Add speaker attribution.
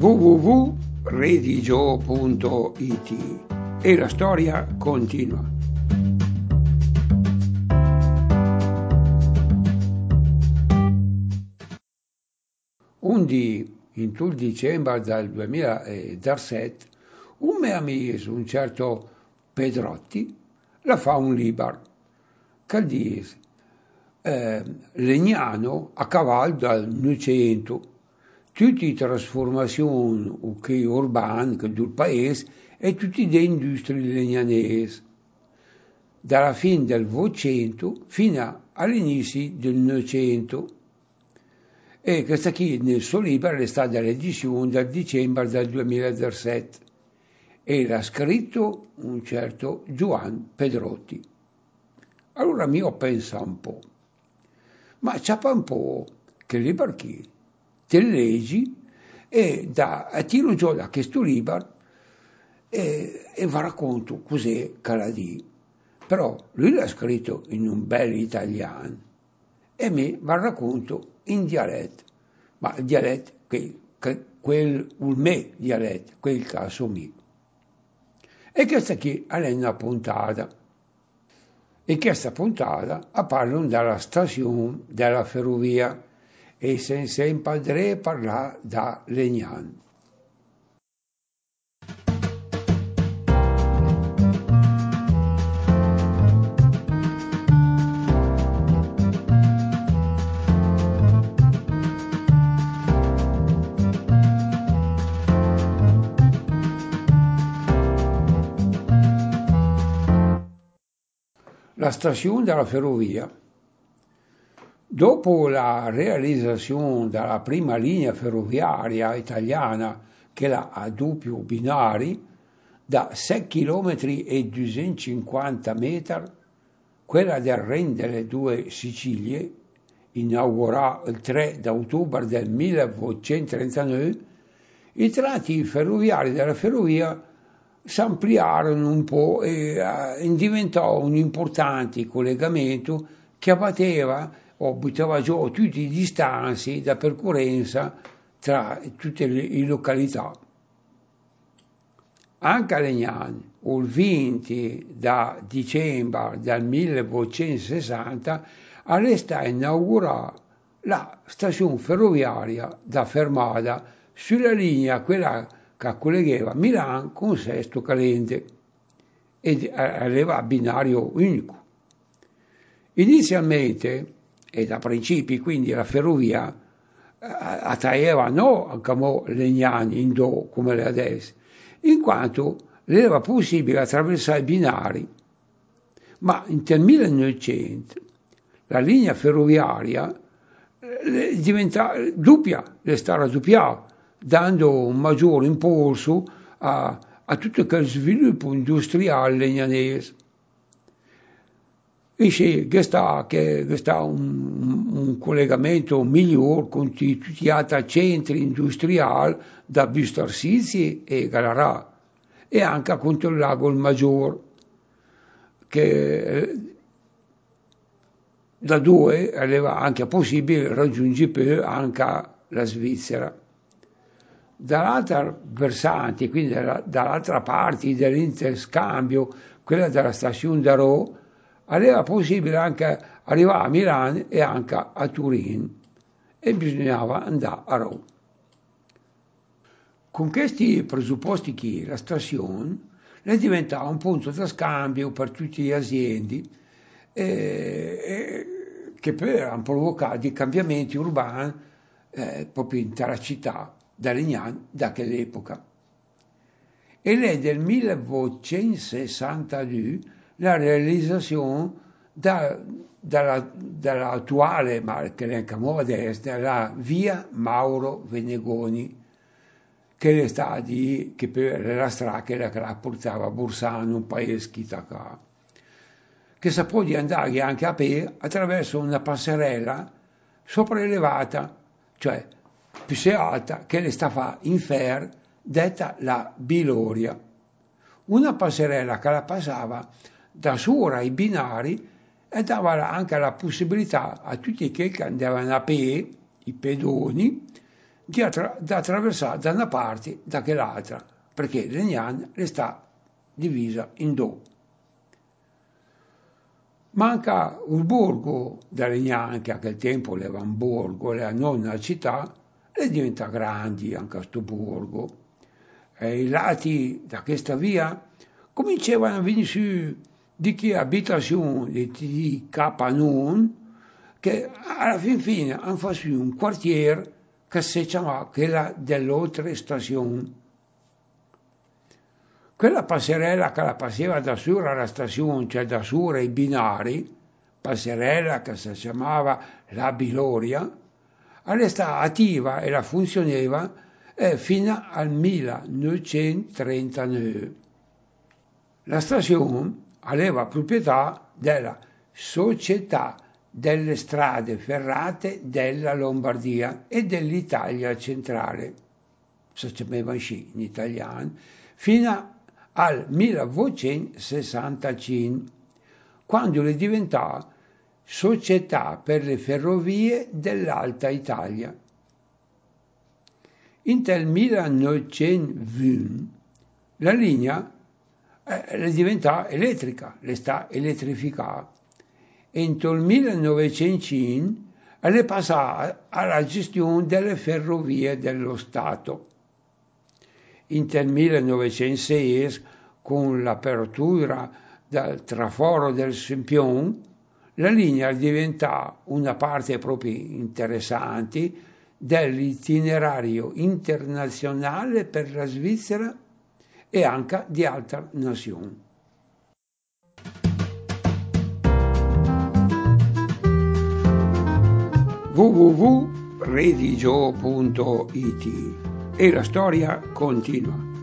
Speaker 1: www.redigio.it e la storia continua. Un dì, in tutto dicembre del 2017, un mio amico, un certo Pedrotti, la fa un libro, che dice Legnano a cavallo dal Novecento, tutte le trasformazioni urbane del paese e tutte le industrie legnanesi, dalla fine del Novecento fino all'inizio del Novecento. E questa qui nel suo libro è stata l'edizione del dicembre del 2017 e l'ha scritto un certo Giovan Pedrotti. Allora io penso un po', ma c'è un po' che libro chi te leggi e tiro giù da questo libro e vi racconto cos'è che la di. Però lui l'ha scritto in un bel italiano e me vi racconto in dialetto, ma il dialetto, quel me dialetto, quel caso mio. E questa qui è una puntata. E questa puntata parla della stazione della ferrovia e se sempre parlare da Legnano. La stazione della ferrovia. Dopo la realizzazione della prima linea ferroviaria italiana, che era a doppio binari, da 6 km e 250 metri, quella del Reno delle due Sicilie, inaugurata il 3 ottobre del 1939, i tratti ferroviari della ferrovia si ampliarono un po' e diventò un importante collegamento che abbatteva o buttava giù tutte le distanze da percorrenza tra tutte le località. Anche a Legnano, il 20 dicembre del 1960, è stata inaugurata la stazione ferroviaria da Fermata sulla linea quella che collegava Milano con Sesto Calente ed aveva binario unico. Inizialmente, e da principi quindi la ferrovia attraeva non come Legnani in do come le adesso, in quanto era possibile attraversare i binari, ma nel 1900 la linea ferroviaria diventa doppia, è stata raddoppiata, dando un maggiore impulso a tutto quel sviluppo industriale legnanese. E sì, che sta un collegamento migliore con tutti gli altri centri industriali da Busto e Galarà e anche contro il lago il Maggiore, che da dove era anche possibile raggiungere anche la Svizzera. Dall'altra versante, quindi dall'altra parte dell'interscambio, quella della stazione da Rho, era possibile anche arrivare a Milano e anche a Turin e bisognava andare a Roma. Con questi presupposti che la stazione diventava un punto di scambio per tutte le aziende che poi hanno provocato dei cambiamenti urbani proprio intera città da Legnano da quell'epoca. E è del 1962 la realizzazione dall'attuale, ma che neanche moderna, la via Mauro Venegoni, che è stata che per la strada che la portava a Bursano, un paese chissà che si può andare anche a piedi attraverso una passerella sopraelevata, cioè più alta, che le sta fa in fer, detta la Biloria. Una passerella che la passava da sopra ai binari e dava anche la possibilità a tutti quelli che andavano a piedi, i pedoni, da attraversare da una parte da che l'altra, perché Legnano resta divisa in due. Manca un borgo da Legnano, che a quel tempo era un borgo, era non una città, e diventa grande anche questo borgo. E i lati da questa via cominciavano a venire su di che abitazioni di Capanon, che alla fine hanno fatto un quartiere che si chiamava quella dell'oltre stazione. Quella passerella che la passava da sopra alla stazione, cioè da sopra i binari, passerella che si chiamava la Biloria, restava attiva e la funzionava fino al 1939. La stazione aveva proprietà della Società delle Strade Ferrate della Lombardia e dell'Italia centrale, si chiamava così in italiano, fino al 1965, quando è diventata Società per le Ferrovie dell'Alta Italia. Nel 1920 la linea è diventata elettrica, è stata elettrificata, e nel 1905 è passata alla gestione delle ferrovie dello Stato. Nel 1906, con l'apertura del traforo del Sempion, la linea diventa una parte proprio interessante dell'itinerario internazionale per la Svizzera e anche di altre nazioni. www.redigio.it e la storia continua.